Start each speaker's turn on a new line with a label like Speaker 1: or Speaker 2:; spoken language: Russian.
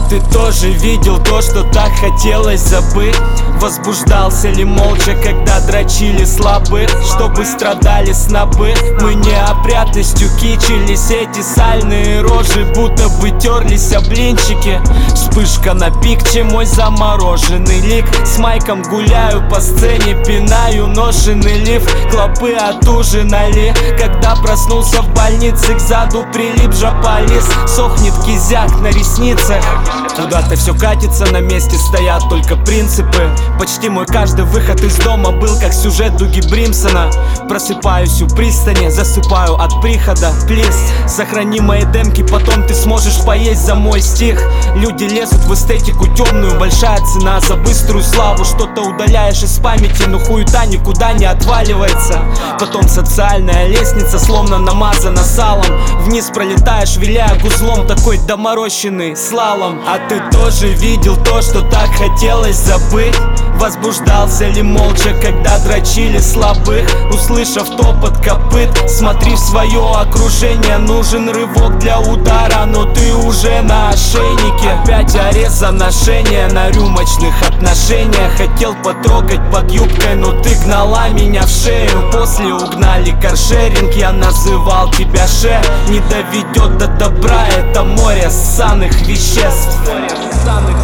Speaker 1: ты тоже видел то, что так хотелось забыть? Возбуждался ли молча, когда дрочили слабых? Чтобы страдали снобы, мы неопрятностью кичились. Эти сальные рожи будто бы терлись о блинчики. Вспышка на пикче, мой замороженный лик. С майком гуляю по сцене, пинаю ношеный лиф. Клопы отужинали, когда проснулся в больнице. К заду прилип жополиз, сохнет кизяк на ресницах. Куда-то все катится, на месте стоят только принципы. Почти мой каждый выход из дома был как сюжет Дуги Бримсона. Просыпаюсь у пристани, засыпаю от прихода. Плиз, сохрани мои демки, потом ты сможешь поесть за мой стих. Люди лезут в эстетику темную, большая цена за быструю славу. Что-то удаляешь из памяти, но хуета никуда не отваливается. Потом социальная лестница словно намазана салом. Вниз пролетаешь, виляя гузлом, такой доморощенный слалом. А ты тоже видел то, что так хотелось забыть? Возбуждался ли молча, когда дрочили слабых? Услышав топот копыт, смотри в свое окружение. Нужен рывок для удара, но ты уже на ошейнике. Опять арест за ношение на рюмочных отношениях. Хотел потрогать под юбкой, но ты гнала меня в шею. После угнали каршеринг, я называл тебя ше. Не доведет до добра это море ссаных веществ.